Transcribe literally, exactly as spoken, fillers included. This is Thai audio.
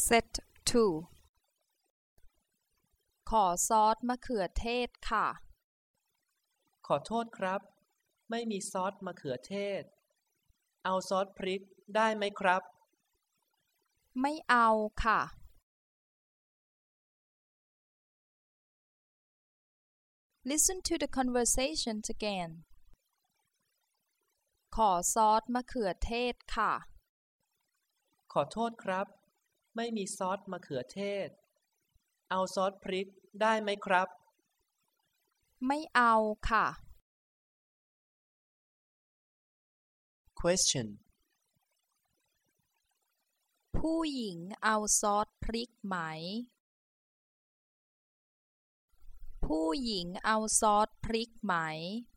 Set ทู ขอซอสมะเขือเทศค่ะขอโทษครับไม่มีซอสมะเขือเทศเอาซอสพริกได้ไหมครับไม่เอาค่ะ Listen to the conversations again ขอซอสมะเขือเทศค่ะขอโทษครับไม่มีซอสมะเขือเทศเอาซอสพริกได้ไหมครับไม่เอาค่ะ Question ผู้หญิงเอาซอสพริกไหมผู้หญิงเอาซอสพริกไหม